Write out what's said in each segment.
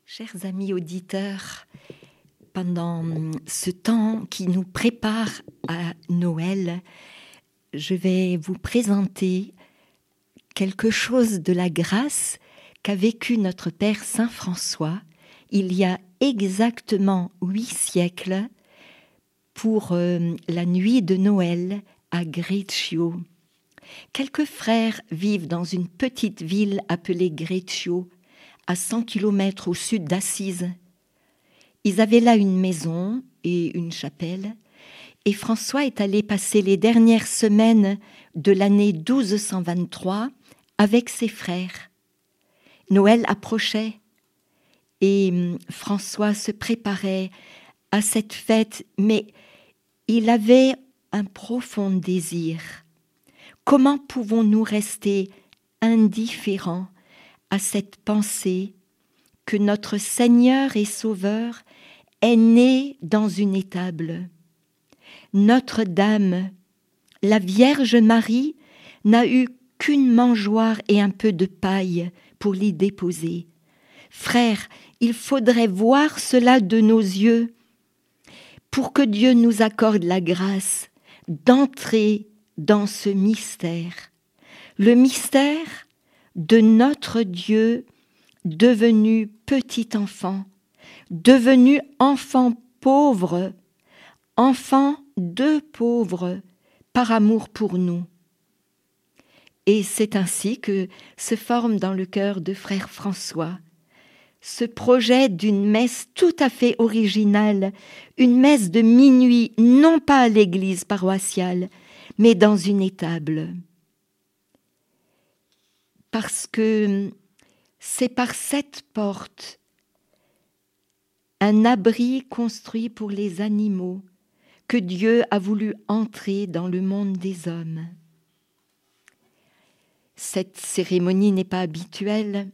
Chers amis auditeurs, pendant ce temps qui nous prépare à Noël, je vais vous présenter quelque chose de la grâce qu'a vécu notre Père Saint François il y a exactement 8 siècles pour la nuit de Noël à Greccio. Quelques frères vivent dans une petite ville appelée Greccio, à 100 km au sud d'Assise. Ils avaient là une maison et une chapelle, et François est allé passer les dernières semaines de l'année 1223 avec ses frères. Noël approchait, et François se préparait à cette fête, mais il avait un profond désir. Comment pouvons-nous rester indifférents à cette pensée que notre Seigneur et Sauveur est né dans une étable? Notre-Dame, la Vierge Marie, n'a eu qu'une mangeoire et un peu de paille pour l'y déposer. Frères, il faudrait voir cela de nos yeux pour que Dieu nous accorde la grâce d'entrer dans ce mystère. Le mystère de notre Dieu devenu petit enfant, devenu enfant pauvre, enfant de pauvres, par amour pour nous. Et c'est ainsi que se forme dans le cœur de frère François ce projet d'une messe tout à fait originale, une messe de minuit, non pas à l'église paroissiale, mais dans une étable. Parce que c'est par cette porte, un abri construit pour les animaux, que Dieu a voulu entrer dans le monde des hommes. Cette cérémonie n'est pas habituelle,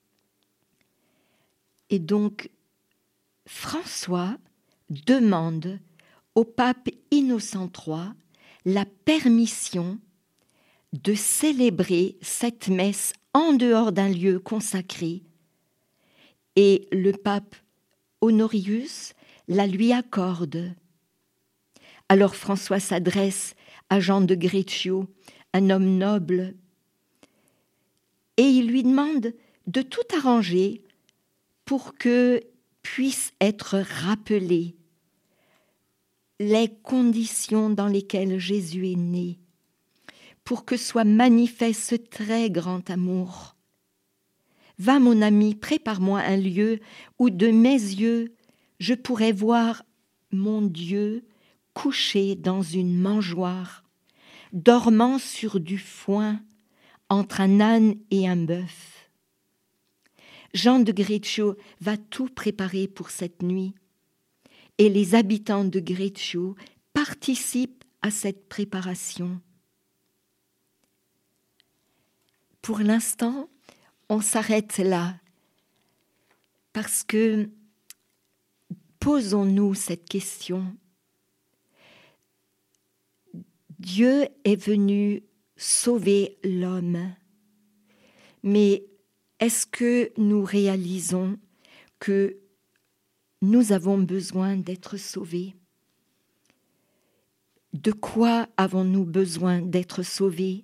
et donc François demande au pape Innocent III la permission de célébrer cette messe en dehors d'un lieu consacré. Et le pape Honorius la lui accorde. Alors François s'adresse à Jean de Greccio, un homme noble, et il lui demande de tout arranger pour que puissent être rappelées les conditions dans lesquelles Jésus est né, pour que soit manifeste ce très grand amour. Va, mon ami, prépare-moi un lieu où de mes yeux je pourrais voir mon Dieu couché dans une mangeoire, dormant sur du foin entre un âne et un bœuf. Jean de Greccio va tout préparer pour cette nuit, et les habitants de Greccio participent à cette préparation. Pour l'instant, on s'arrête là, parce que posons-nous cette question. Dieu est venu sauver l'homme, mais est-ce que nous réalisons que nous avons besoin d'être sauvés? De quoi avons-nous besoin d'être sauvés?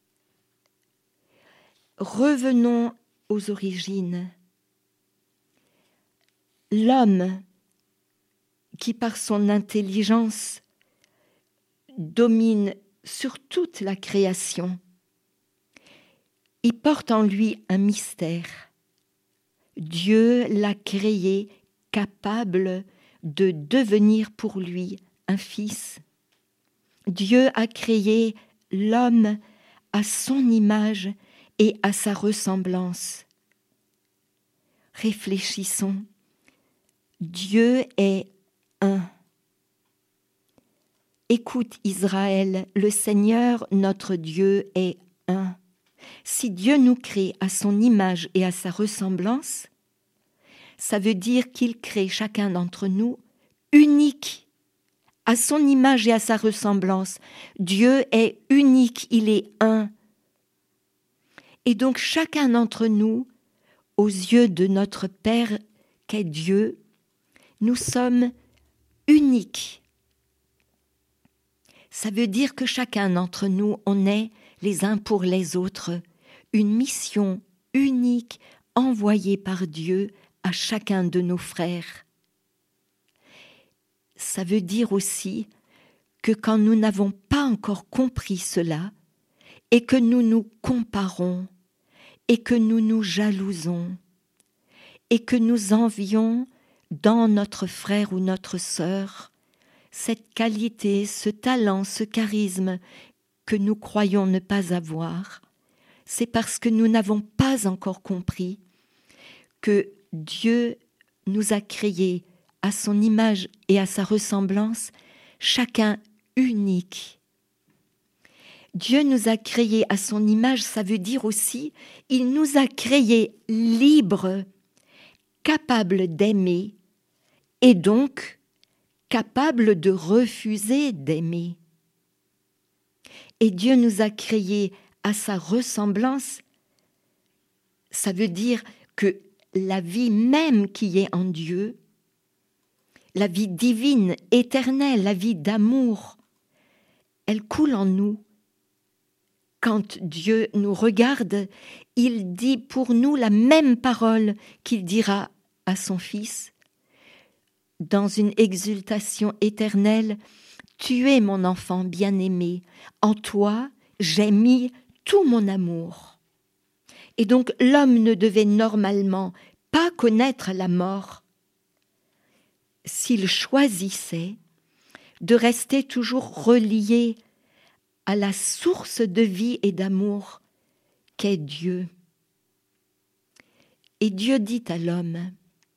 Revenons aux origines. L'homme qui par son intelligence domine sur toute la création, il porte en lui un mystère. Dieu l'a créé capable de devenir pour lui un fils. Dieu a créé l'homme à son image et à sa ressemblance. Réfléchissons. Dieu est un. Écoute Israël, le Seigneur notre Dieu est un. Si Dieu nous crée à son image et à sa ressemblance, ça veut dire qu'il crée chacun d'entre nous unique, à son image et à sa ressemblance. Dieu est unique, il est un. Et donc chacun d'entre nous, aux yeux de notre Père qu'est Dieu, nous sommes uniques. Ça veut dire que chacun d'entre nous, on est les uns pour les autres, une mission unique envoyée par Dieu à chacun de nos frères. Ça veut dire aussi que quand nous n'avons pas encore compris cela, et que nous nous comparons, et que nous nous jalousons, et que nous envions dans notre frère ou notre sœur cette qualité, ce talent, ce charisme que nous croyons ne pas avoir, c'est parce que nous n'avons pas encore compris que Dieu nous a créés à son image et à sa ressemblance, chacun unique. Dieu nous a créés à son image, ça veut dire aussi, il nous a créés libres, capables d'aimer, et donc capables de refuser d'aimer. Et Dieu nous a créés à sa ressemblance, ça veut dire que la vie même qui est en Dieu, la vie divine, éternelle, la vie d'amour, elle coule en nous. Quand Dieu nous regarde, il dit pour nous la même parole qu'il dira à son Fils. Dans une exultation éternelle, « Tu es mon enfant bien-aimé, en toi j'ai mis tout mon amour. » Et donc l'homme ne devait normalement pas connaître la mort s'il choisissait de rester toujours relié à la source de vie et d'amour qu'est Dieu. Et Dieu dit à l'homme,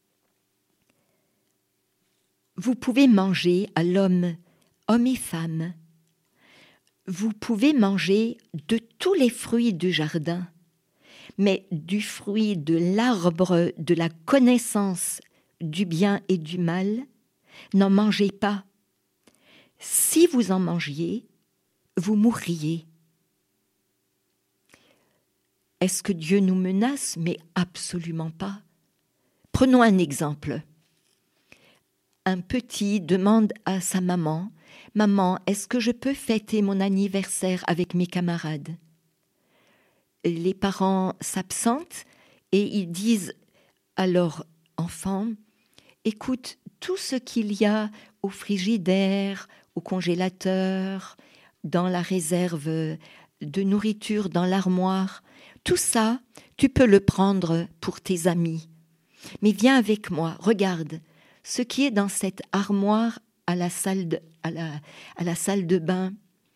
vous pouvez manger à l'homme, homme et femme, vous pouvez manger de tous les fruits du jardin, mais du fruit de l'arbre de la connaissance du bien et du mal, n'en mangez pas. Si vous en mangiez, vous mourriez. Est-ce que Dieu nous menace? Mais absolument pas. Prenons un exemple. Un petit demande à sa maman, « Maman, est-ce que je peux fêter mon anniversaire avec mes camarades ?» Les parents s'absentent et ils disent à leur enfant, « Écoute, tout ce qu'il y a au frigidaire, au congélateur, dans la réserve de nourriture, dans l'armoire, tout ça, tu peux le prendre pour tes amis. Mais viens avec moi, regarde, ce qui est dans cette armoire à la salle de bain,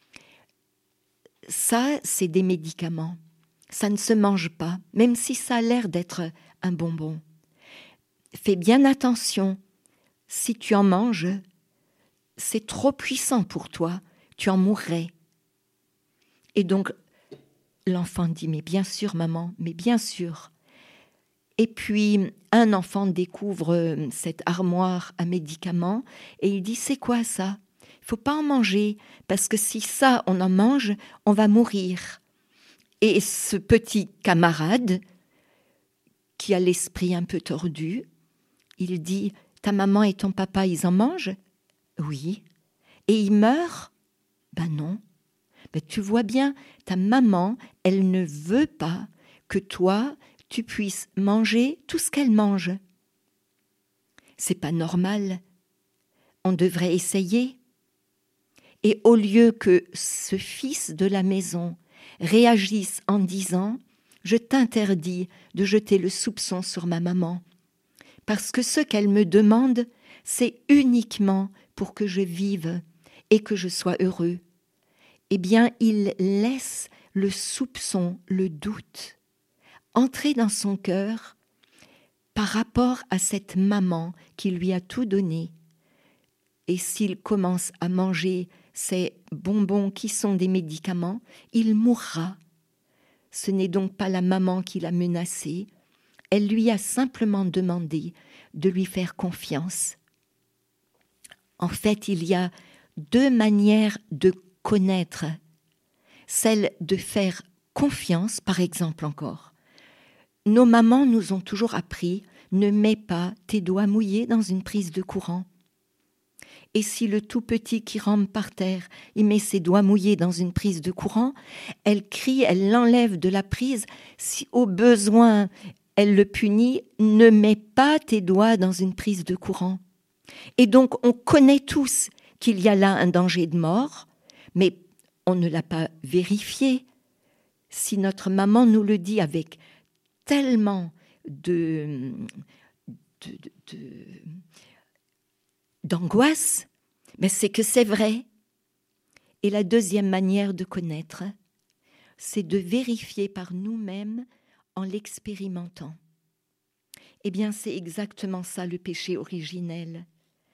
ça, c'est des médicaments. Ça ne se mange pas, même si ça a l'air d'être un bonbon. Fais bien attention, si tu en manges, c'est trop puissant pour toi, tu en mourrais. » Et donc, l'enfant dit, « Mais bien sûr, maman, mais bien sûr. » Et puis, un enfant découvre cette armoire à médicaments et il dit, « C'est quoi ça? Il ne faut pas en manger, parce que si ça, on en mange, on va mourir. » Et ce petit camarade, qui a l'esprit un peu tordu, il dit, « Ta maman et ton papa, ils en mangent? » « Oui. » « Et ils meurent? » « Ben non. » « Ben tu vois bien, ta maman, elle ne veut pas que toi, tu puisses manger tout ce qu'elle mange. C'est pas normal. On devrait essayer. » Et au lieu que ce fils de la maison réagisse en disant « Je t'interdis de jeter le soupçon sur ma maman, parce que ce qu'elle me demande, c'est uniquement pour que je vive et que je sois heureux. » Eh bien, il laisse le soupçon, le doute, entrer dans son cœur par rapport à cette maman qui lui a tout donné. Et s'il commence à manger ces bonbons qui sont des médicaments, il mourra. Ce n'est donc pas la maman qui l'a menacé, elle lui a simplement demandé de lui faire confiance. En fait, il y a deux manières de connaître, celle de faire confiance, par exemple encore. Nos mamans nous ont toujours appris ne mets pas tes doigts mouillés dans une prise de courant. Et si le tout petit qui rampe par terre, il met ses doigts mouillés dans une prise de courant, elle crie, elle l'enlève de la prise. Si au besoin, elle le punit, ne mets pas tes doigts dans une prise de courant. Et donc, on connaît tous qu'il y a là un danger de mort, mais on ne l'a pas vérifié. Si notre maman nous le dit avec tellement d'angoisse, mais c'est que c'est vrai. Et la deuxième manière de connaître, c'est de vérifier par nous-mêmes en l'expérimentant. Eh bien, c'est exactement ça le péché originel.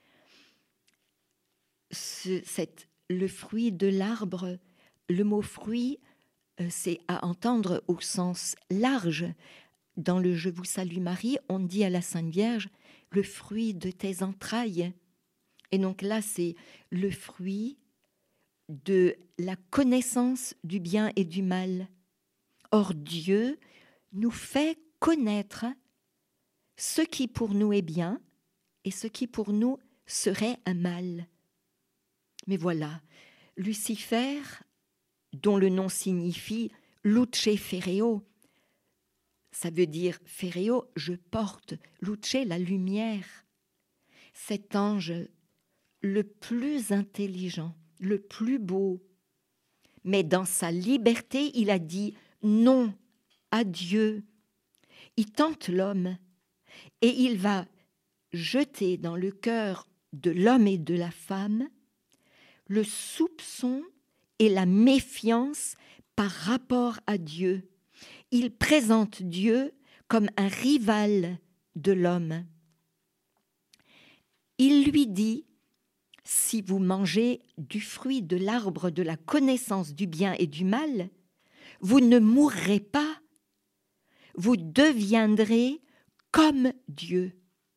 Le fruit de l'arbre, le mot fruit, c'est à entendre au sens large. Dans le « Je vous salue Marie », on dit à la Sainte Vierge « le fruit de tes entrailles ». Et donc là, c'est le fruit de la connaissance du bien et du mal. Or, Dieu nous fait connaître ce qui pour nous est bien et ce qui pour nous serait un mal. Mais voilà, Lucifer, dont le nom signifie « luce ferreo », ça veut dire « ferreo, je porte »,« luce », la lumière. Cet ange le plus intelligent, le plus beau, mais dans sa liberté, il a dit non à Dieu. Il tente l'homme et il va jeter dans le cœur de l'homme et de la femme le soupçon et la méfiance par rapport à Dieu. Il présente Dieu comme un rival de l'homme. Il lui dit « Si vous mangez du fruit de l'arbre de la connaissance du bien et du mal, vous ne mourrez pas, vous deviendrez comme Dieu. »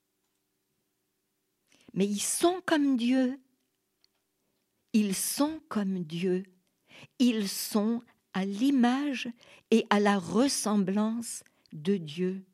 Mais ils sont comme Dieu. Ils sont comme Dieu. Ils sont à l'image et à la ressemblance de Dieu.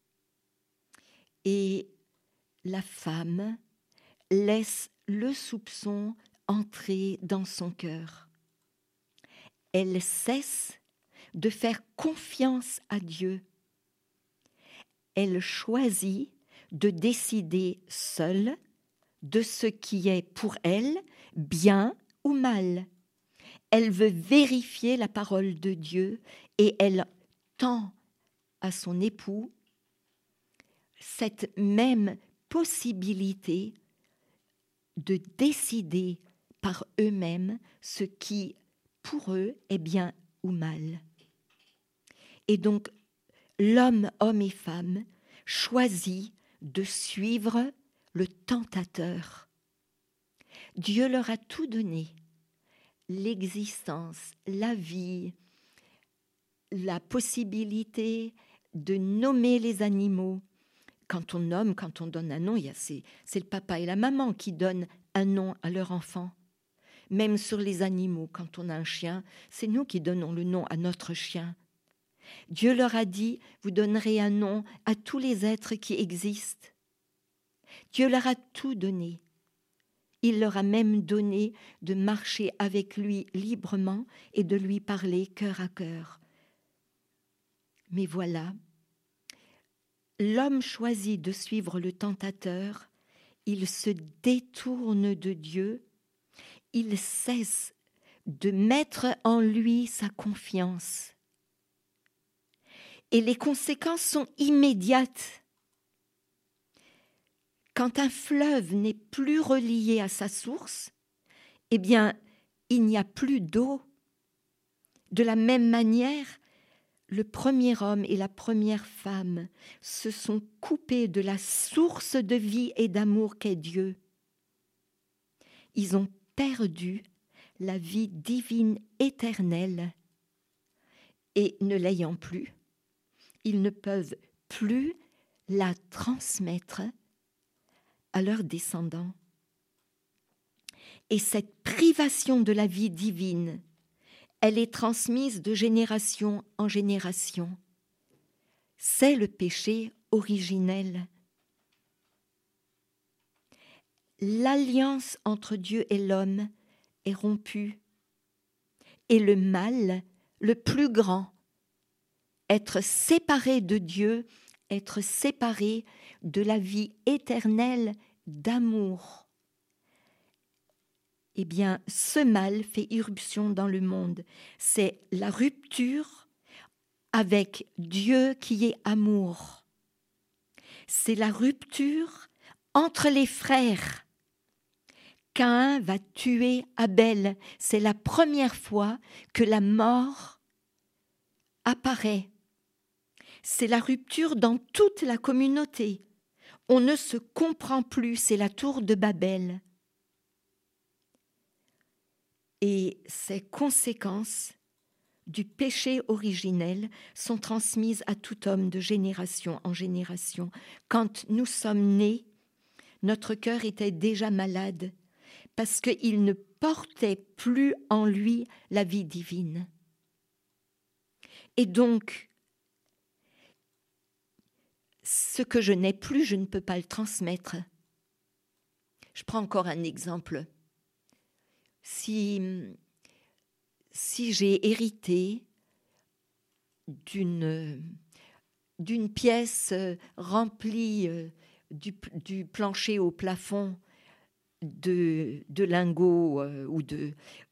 Et la femme laisse le soupçon entrer dans son cœur. Elle cesse de faire confiance à Dieu. Elle choisit de décider seule de ce qui est pour elle bien ou mal. Elle veut vérifier la parole de Dieu et elle tend à son époux cette même possibilité de décider par eux-mêmes ce qui, pour eux, est bien ou mal. Et donc, l'homme, homme et femme, choisit de suivre le tentateur. Dieu leur a tout donné, l'existence, la vie, la possibilité de nommer les animaux. Quand on nomme, quand on donne un nom, c'est le papa et la maman qui donnent un nom à leur enfant. Même sur les animaux, quand on a un chien, c'est nous qui donnons le nom à notre chien. Dieu leur a dit, vous donnerez un nom à tous les êtres qui existent. Dieu leur a tout donné. Il leur a même donné de marcher avec lui librement et de lui parler cœur à cœur. Mais voilà, l'homme choisit de suivre le tentateur, il se détourne de Dieu, il cesse de mettre en lui sa confiance. Et les conséquences sont immédiates. Quand un fleuve n'est plus relié à sa source, eh bien, il n'y a plus d'eau. De la même manière, le premier homme et la première femme se sont coupés de la source de vie et d'amour qu'est Dieu. Ils ont perdu la vie divine éternelle et ne l'ayant plus, ils ne peuvent plus la transmettre à leurs descendants. Et cette privation de la vie divine, elle est transmise de génération en génération. C'est le péché originelle. L'alliance entre Dieu et l'homme est rompue. Et le mal, le plus grand, être séparé de Dieu, être séparé de la vie éternelle d'amour. Eh bien, ce mal fait irruption dans le monde. C'est la rupture avec Dieu qui est amour. C'est la rupture entre les frères. Caïn va tuer Abel. C'est la première fois que la mort apparaît. C'est la rupture dans toute la communauté. On ne se comprend plus, c'est la tour de Babel. Et ces conséquences du péché originel sont transmises à tout homme de génération en génération. Quand nous sommes nés, notre cœur était déjà malade parce qu'il ne portait plus en lui la vie divine. Et donc, ce que je n'ai plus, je ne peux pas le transmettre. Je prends encore un exemple. Si j'ai hérité d'une pièce remplie du plancher au plafond de lingots ou de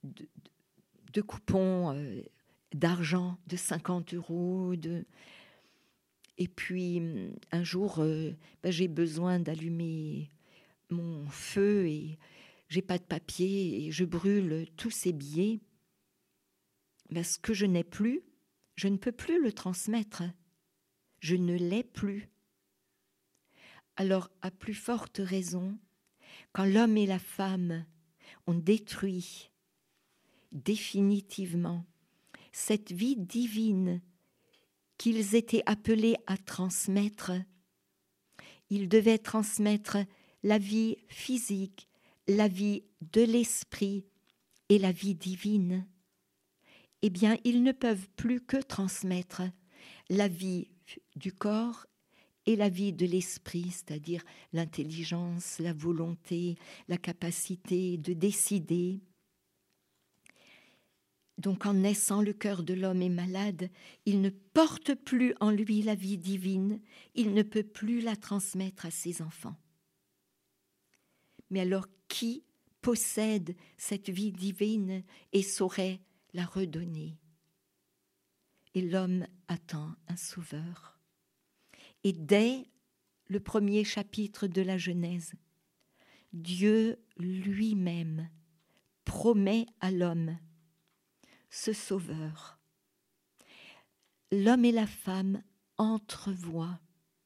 coupons d'argent de 50 €, et puis un jour j'ai besoin d'allumer mon feu et j'ai pas de papier et je brûle tous ces billets. Ce que je n'ai plus, je ne peux plus le transmettre. Je ne l'ai plus. Alors, à plus forte raison, quand l'homme et la femme ont détruit définitivement cette vie divine qu'ils étaient appelés à transmettre, ils devaient transmettre la vie physique, la vie de l'esprit et la vie divine. Eh bien, ils ne peuvent plus que transmettre la vie du corps et la vie de l'esprit, c'est-à-dire l'intelligence, la volonté, la capacité de décider. Donc, en naissant, le cœur de l'homme est malade, il ne porte plus en lui la vie divine, il ne peut plus la transmettre à ses enfants. Mais alors, qui possède cette vie divine et saurait la redonner? Et l'homme attend un sauveur. Et dès le premier chapitre de la Genèse, Dieu lui-même promet à l'homme ce sauveur. L'homme et la femme entrevoient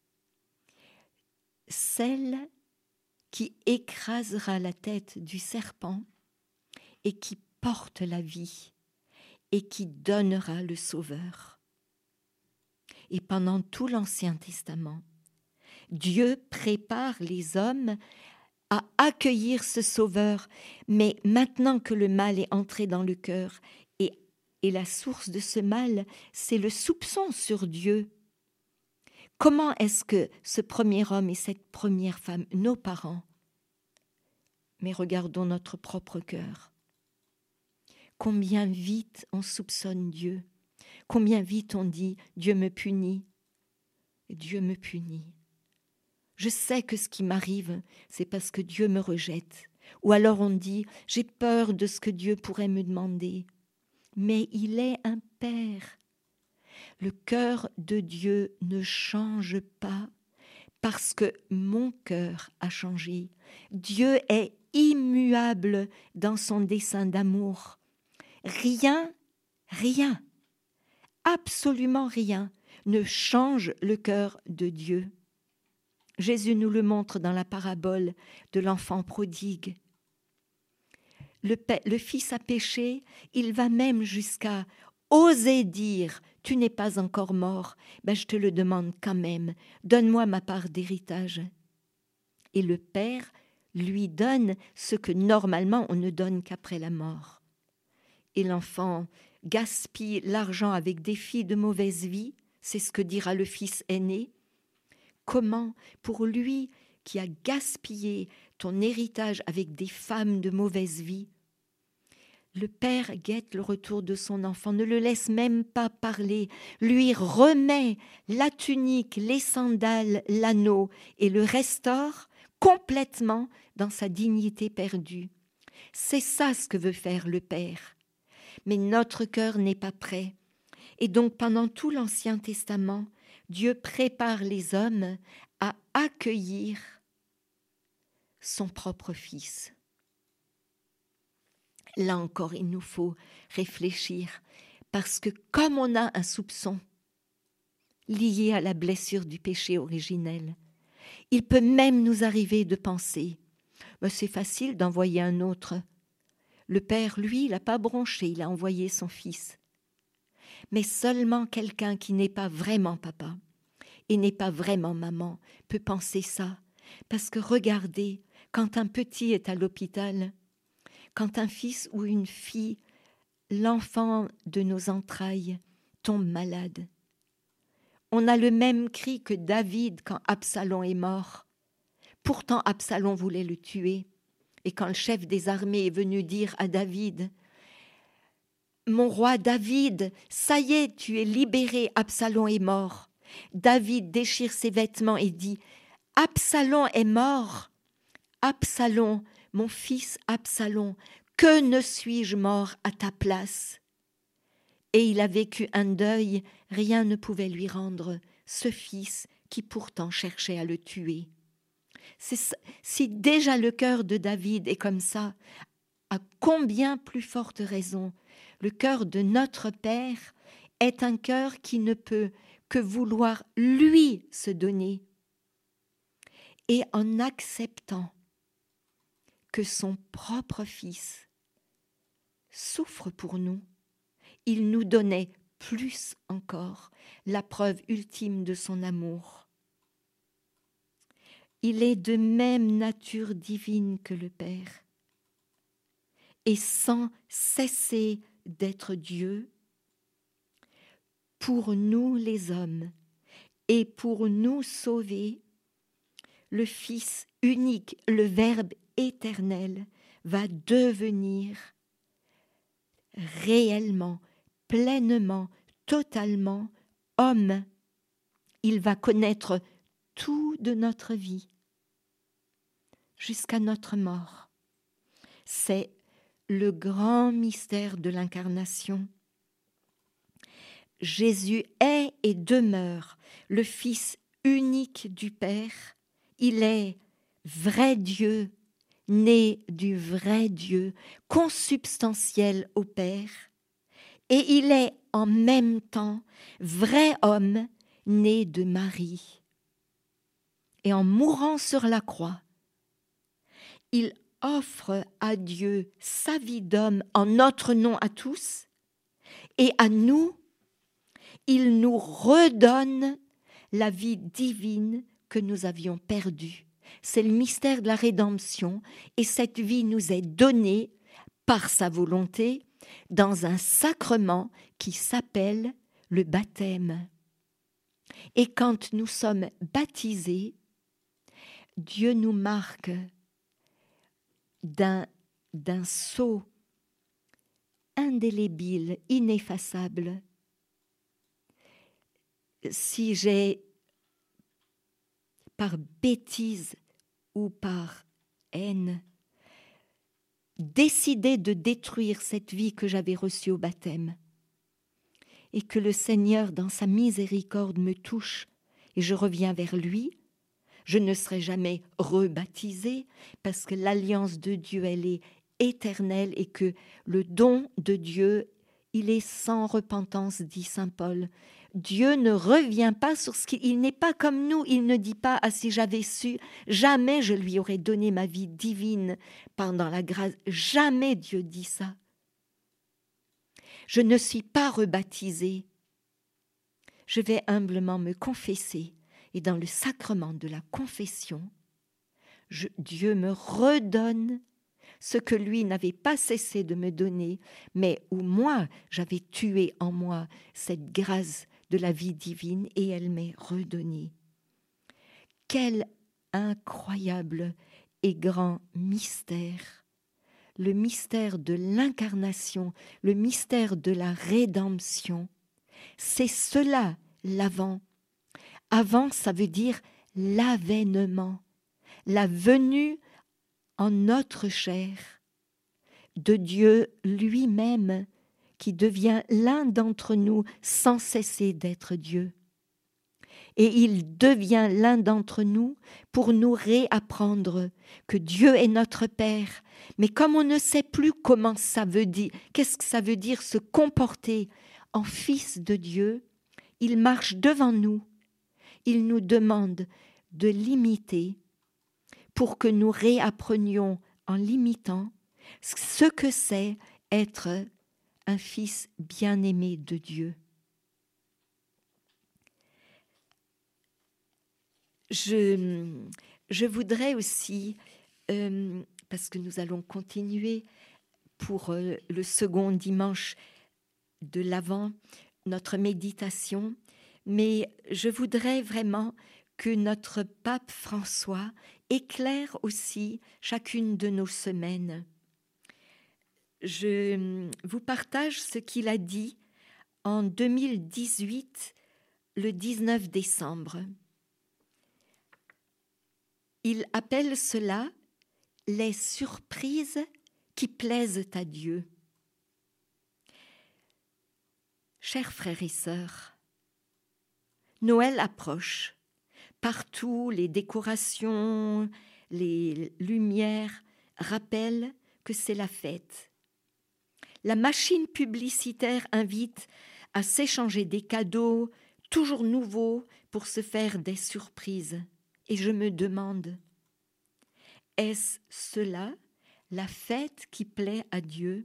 celle qui écrasera la tête du serpent et qui porte la vie et qui donnera le sauveur. Et pendant tout l'Ancien Testament, Dieu prépare les hommes à accueillir ce sauveur, mais maintenant que le mal est entré dans le cœur, et la source de ce mal, c'est le soupçon sur Dieu. Comment est-ce que ce premier homme et cette première femme, nos parents, mais regardons notre propre cœur, combien vite on soupçonne Dieu, combien vite on dit « Dieu me punit ». Dieu me punit. Je sais que ce qui m'arrive, c'est parce que Dieu me rejette. Ou alors on dit « J'ai peur de ce que Dieu pourrait me demander ». Mais il est un Père. Le cœur de Dieu ne change pas parce que mon cœur a changé. Dieu est immuable dans son dessein d'amour. Rien, absolument rien ne change le cœur de Dieu. Jésus nous le montre dans la parabole de l'enfant prodigue. Le fils a péché, il va même jusqu'à oser dire « Tu n'es pas encore mort, je te le demande quand même, donne-moi ma part d'héritage. » Et le père lui donne ce que normalement on ne donne qu'après la mort. Et l'enfant gaspille l'argent avec des filles de mauvaise vie, c'est ce que dira le fils aîné. comment, pour lui qui a gaspillé ton héritage avec des femmes de mauvaise vie, le père guette le retour de son enfant, ne le laisse même pas parler, lui remet la tunique, les sandales, l'anneau et le restaure complètement dans sa dignité perdue. C'est ça ce que veut faire le Père. Mais notre cœur n'est pas prêt. Et donc pendant tout l'Ancien Testament, Dieu prépare les hommes à accueillir son propre Fils. Là encore, il nous faut réfléchir, parce que comme on a un soupçon lié à la blessure du péché originel, il peut même nous arriver de penser c'est facile d'envoyer un autre. Le Père, lui, il n'a pas bronché, il a envoyé son Fils. Mais seulement quelqu'un qui n'est pas vraiment papa et n'est pas vraiment maman peut penser ça. Parce que regardez, quand un petit est à l'hôpital, quand un fils ou une fille, l'enfant de nos entrailles, tombe malade, on a le même cri que David quand Absalom est mort. Pourtant, Absalom voulait le tuer. Et quand le chef des armées est venu dire à David, « Mon roi David, ça y est, tu es libéré, Absalom est mort. » David déchire ses vêtements et dit, « Absalom est mort. Absalom, mon fils Absalom, que ne suis-je mort à ta place ?» Et il a vécu un deuil, rien ne pouvait lui rendre ce fils qui pourtant cherchait à le tuer. Si déjà le cœur de David est comme ça, à combien plus forte raison le cœur de notre Père est un cœur qui ne peut que vouloir lui se donner. Et en acceptant que son propre Fils souffre pour nous, il nous donnait plus encore la preuve ultime de son amour. Il est de même nature divine que le Père. Et sans cesser d'être Dieu, pour nous les hommes et pour nous sauver, le Fils unique, le Verbe éternel, va devenir réellement, pleinement, totalement homme. Il va connaître tout de notre vie, jusqu'à notre mort. C'est le grand mystère de l'incarnation. Jésus est et demeure le Fils unique du Père. Il est vrai Dieu, né du vrai Dieu, consubstantiel au Père. Et il est en même temps vrai homme, né de Marie. Et en mourant sur la croix, il offre à Dieu sa vie d'homme en notre nom à tous, et à nous, il nous redonne la vie divine que nous avions perdue. C'est le mystère de la rédemption, et cette vie nous est donnée par sa volonté dans un sacrement qui s'appelle le baptême. Et quand nous sommes baptisés, Dieu nous marque d'un sceau indélébile, ineffaçable. Si j'ai, par bêtise ou par haine, décidé de détruire cette vie que j'avais reçue au baptême, et que le Seigneur, dans sa miséricorde, me touche, et je reviens vers lui, je ne serai jamais rebaptisée, parce que l'alliance de Dieu, elle est éternelle, et que le don de Dieu, il est sans repentance, dit saint Paul. Dieu ne revient pas sur ce qu'il n'est pas comme nous. Il ne dit pas « Ah, si j'avais su, jamais je lui aurais donné ma vie divine pendant la grâce. » Jamais Dieu dit ça. Je ne suis pas rebaptisée. Je vais humblement me confesser. Et dans le sacrement de la confession, Dieu me redonne ce que lui n'avait pas cessé de me donner, mais où moi, j'avais tué en moi cette grâce de la vie divine, et elle m'est redonnée. Quel incroyable et grand mystère! Le mystère de l'incarnation, le mystère de la rédemption. C'est cela l'avant. Avant, ça veut dire l'avènement, la venue en notre chair de Dieu lui-même qui devient l'un d'entre nous sans cesser d'être Dieu. Et il devient l'un d'entre nous pour nous réapprendre que Dieu est notre Père. Mais comme on ne sait plus comment ça veut dire, qu'est-ce que ça veut dire se comporter en fils de Dieu, il marche devant nous. Il nous demande de l'imiter pour que nous réapprenions en l'imitant ce que c'est être un fils bien-aimé de Dieu. Je voudrais aussi, parce que nous allons continuer pour le second dimanche de l'Avent, notre méditation, mais je voudrais vraiment que notre pape François éclaire aussi chacune de nos semaines. Je vous partage ce qu'il a dit en 2018, le 19 décembre. Il appelle cela les surprises qui plaisent à Dieu. Chers frères et sœurs, Noël approche. Partout, les décorations, les lumières rappellent que c'est la fête. La machine publicitaire invite à s'échanger des cadeaux toujours nouveaux pour se faire des surprises. Et je me demande, est-ce cela la fête qui plaît à Dieu?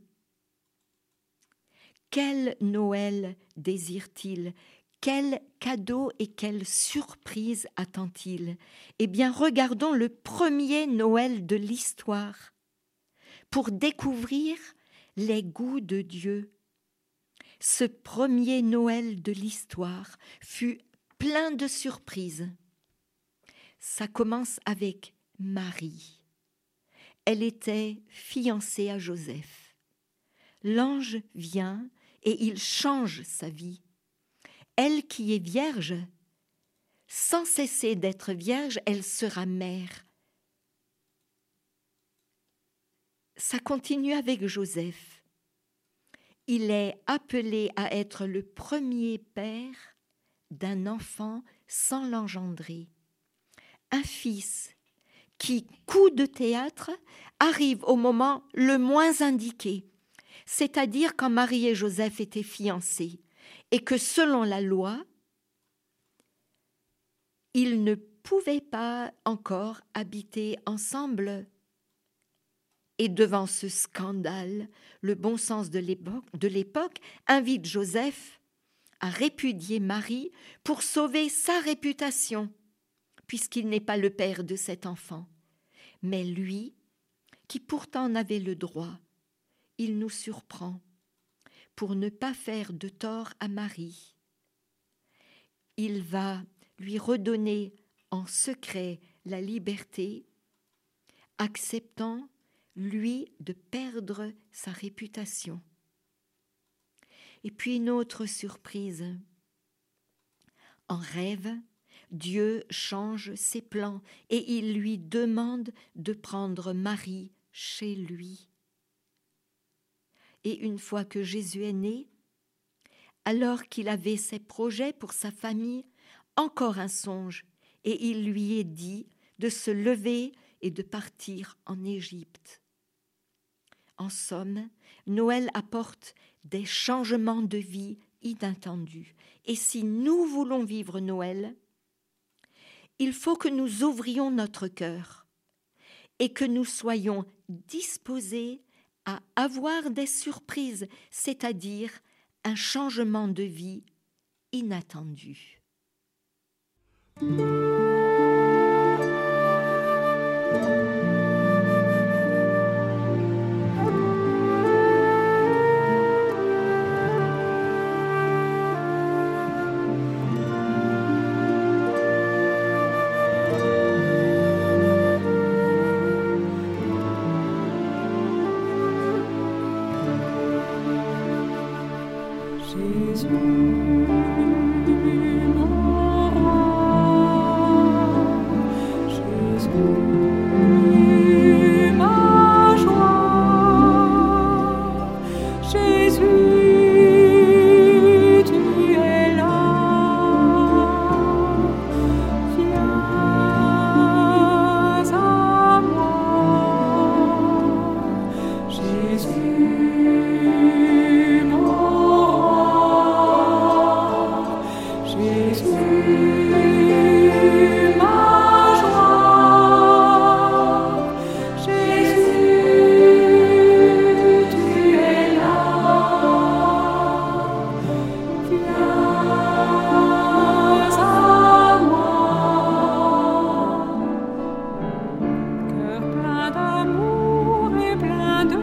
Quel Noël désire-t-il? Quel cadeau et quelle surprise attend-il? Eh bien, regardons le premier Noël de l'histoire pour découvrir les goûts de Dieu. Ce premier Noël de l'histoire fut plein de surprises. Ça commence avec Marie. Elle était fiancée à Joseph. L'ange vient et il change sa vie. Elle qui est vierge, sans cesser d'être vierge, elle sera mère. Ça continue avec Joseph. Il est appelé à être le premier père d'un enfant sans l'engendrer. Un fils qui, coup de théâtre, arrive au moment le moins indiqué, c'est-à-dire quand Marie et Joseph étaient fiancés, et que selon la loi, ils ne pouvaient pas encore habiter ensemble. Et devant ce scandale, le bon sens de l'époque invite Joseph à répudier Marie pour sauver sa réputation, puisqu'il n'est pas le père de cet enfant. Mais lui, qui pourtant en avait le droit, il nous surprend pour ne pas faire de tort à Marie. Il va lui redonner en secret la liberté, acceptant, lui, de perdre sa réputation. Et puis une autre surprise. En rêve, Dieu change ses plans et il lui demande de prendre Marie chez lui. Et une fois que Jésus est né, alors qu'il avait ses projets pour sa famille, encore un songe, et il lui est dit de se lever et de partir en Égypte. En somme, Noël apporte des changements de vie inattendus. Et si nous voulons vivre Noël, il faut que nous ouvrions notre cœur et que nous soyons disposés à avoir des surprises, c'est-à-dire un changement de vie inattendu. ma joie, Jésus, tu es là. Viens à moi, Jésus, mon roi, Jésus, ma joie, Jésus, tu es là. Viens à moi, cœur plein d'amour et plein de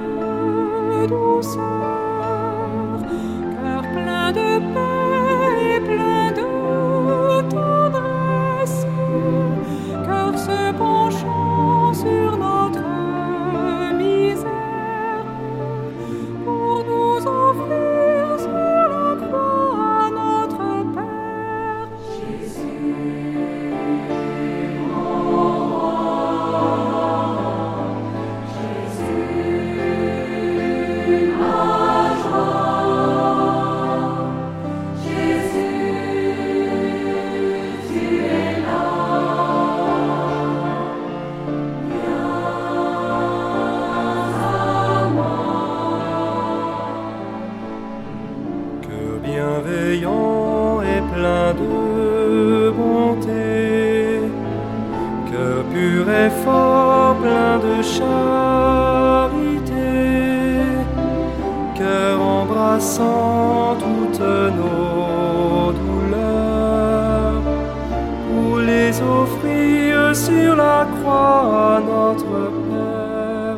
douceur, cœur plein de paix et plein de tendresse, cœur se penchant sur notre misère, pour nous offrir sur la croix notre Père. Jésus, mon roi, Jésus, ma joie, Jésus, tu es là. Viens à moi. Cœur bienveillant et plein de bonté, cœur pur et fort, plein de charité, cœur embrassant toutes nos douleurs, pour les offrir sur la croix à notre Père.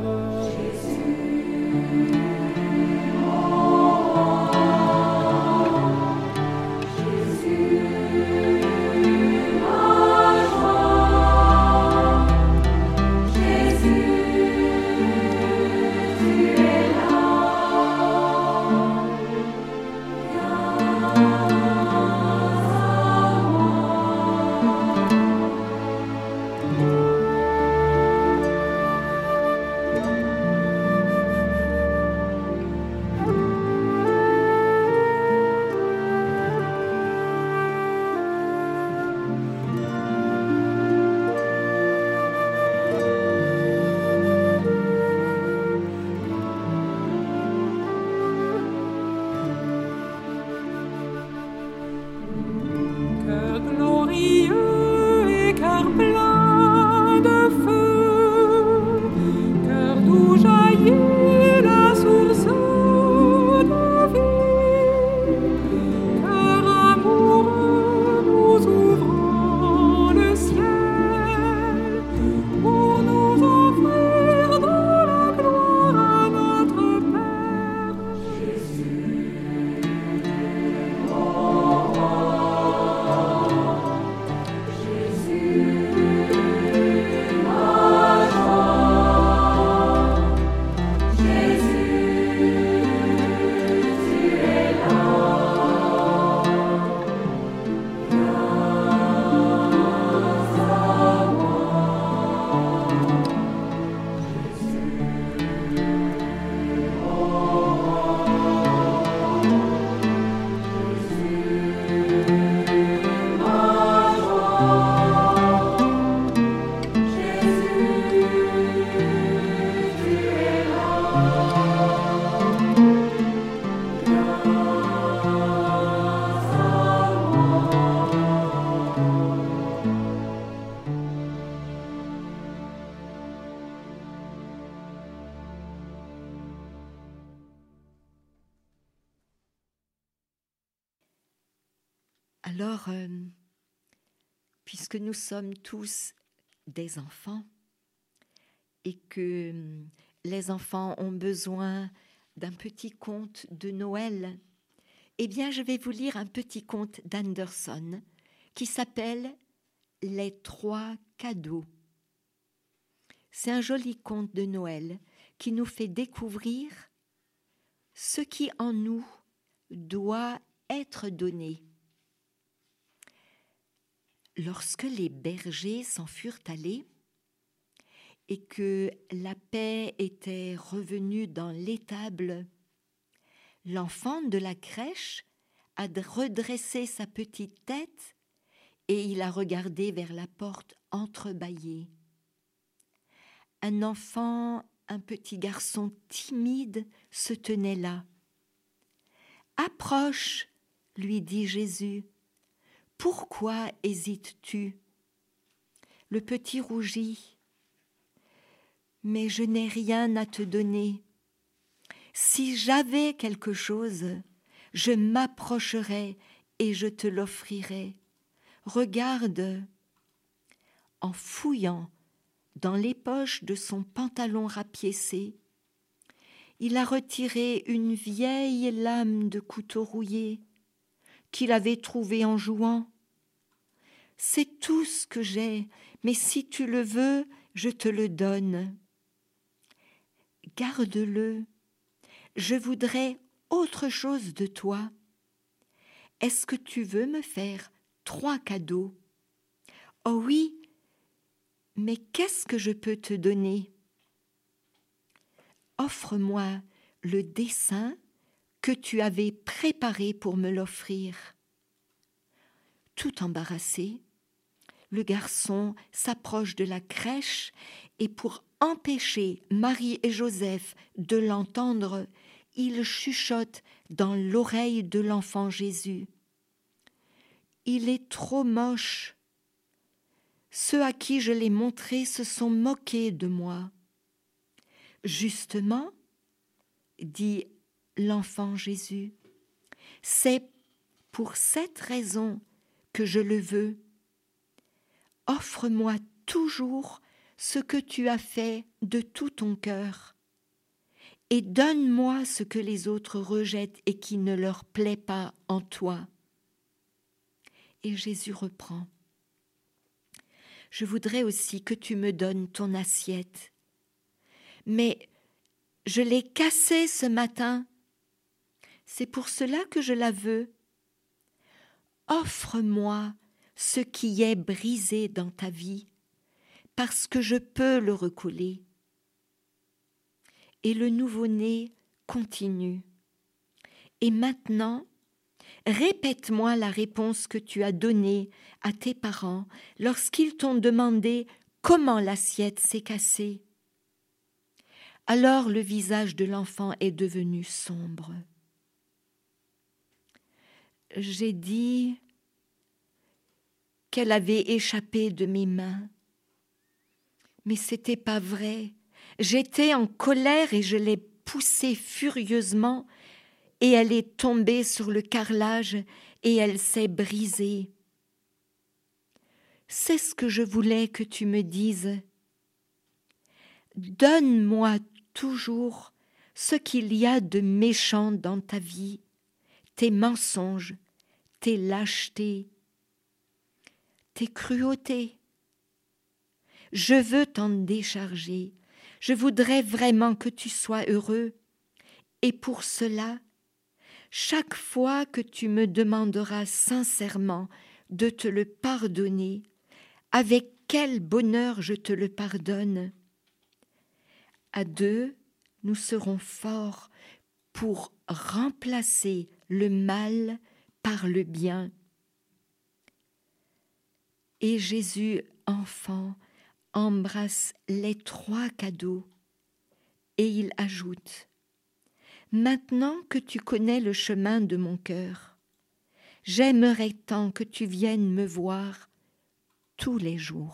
Cœur glorieux et cœur plein de feu, cœur d'où jaillit la source de vie, cœur amoureux nous ouvrant le ciel, pour nous offrir dans la gloire à notre Père. Alors, puisque nous sommes tous des enfants et que les enfants ont besoin d'un petit conte de Noël, eh bien, je vais vous lire un petit conte d'Anderson qui s'appelle « Les 3 cadeaux ». C'est un joli conte de Noël qui nous fait découvrir ce qui en nous doit être donné. Lorsque les bergers s'en furent allés, et que la paix était revenue dans l'étable, l'enfant de la crèche a redressé sa petite tête et il a regardé vers la porte entrebâillée. Un enfant, un petit garçon timide se tenait là. « Approche, lui dit Jésus. Pourquoi hésites-tu » Le petit rougit. « Mais je n'ai rien à te donner. Si j'avais quelque chose, je m'approcherais et je te l'offrirais. Regarde. » En fouillant dans les poches de son pantalon rapiécé, il a retiré une vieille lame de couteau rouillé qu'il avait trouvée en jouant. « C'est tout ce que j'ai, mais si tu le veux, je te le donne. »« Garde-le, je voudrais autre chose de toi. Est-ce que tu veux me faire 3 cadeaux ? » ?»« Oh oui, mais qu'est-ce que je peux te donner ? » ?»« Offre-moi le dessin que tu avais préparé pour me l'offrir. » Tout embarrassé, le garçon s'approche de la crèche et pour empêcher Marie et Joseph de l'entendre, il chuchote dans l'oreille de l'enfant Jésus. « Il est trop moche. Ceux à qui je l'ai montré se sont moqués de moi. » « Justement, dit l'enfant Jésus, c'est pour cette raison que je le veux. Offre-moi toujours ce que tu as fait de tout ton cœur et donne-moi ce que les autres rejettent et qui ne leur plaît pas en toi. » Et Jésus reprend. « Je voudrais aussi que tu me donnes ton assiette. Mais je l'ai cassée ce matin. C'est pour cela que je la veux. Offre-moi ce qui est brisé dans ta vie, parce que je peux le recoller. » Et le nouveau-né continue. « Et maintenant, répète-moi la réponse que tu as donnée à tes parents lorsqu'ils t'ont demandé comment l'assiette s'est cassée. » Alors le visage de l'enfant est devenu sombre. « J'ai dit qu'elle avait échappé de mes mains. Mais c'était pas vrai. J'étais en colère et je l'ai poussée furieusement et elle est tombée sur le carrelage et elle s'est brisée. C'est ce que je voulais que tu me dises. Donne-moi toujours ce qu'il y a de méchant dans ta vie, tes mensonges, tes lâchetés, tes cruautés. Je veux t'en décharger. Je voudrais vraiment que tu sois heureux. Et pour cela, chaque fois que tu me demanderas sincèrement de te le pardonner, avec quel bonheur je te le pardonne. À 2, nous serons forts pour remplacer le mal par le bien. » Et Jésus, enfant, embrasse les 3 cadeaux et il ajoute : « Maintenant que tu connais le chemin de mon cœur, j'aimerais tant que tu viennes me voir tous les jours. »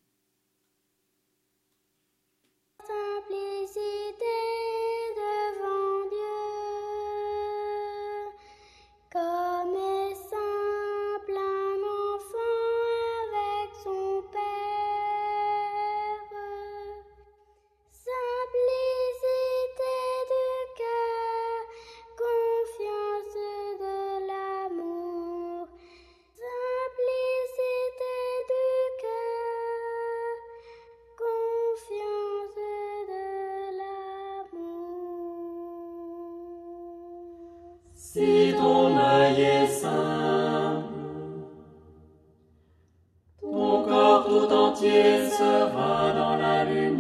Si ton œil est simple, ton corps tout entier sera dans la lumière.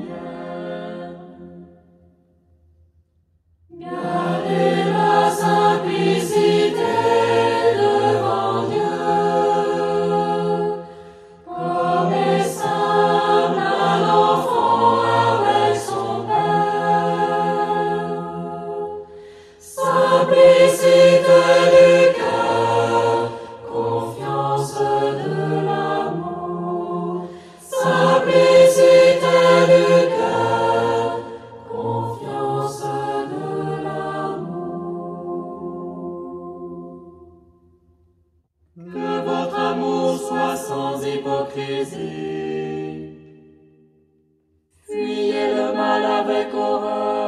avec horreur.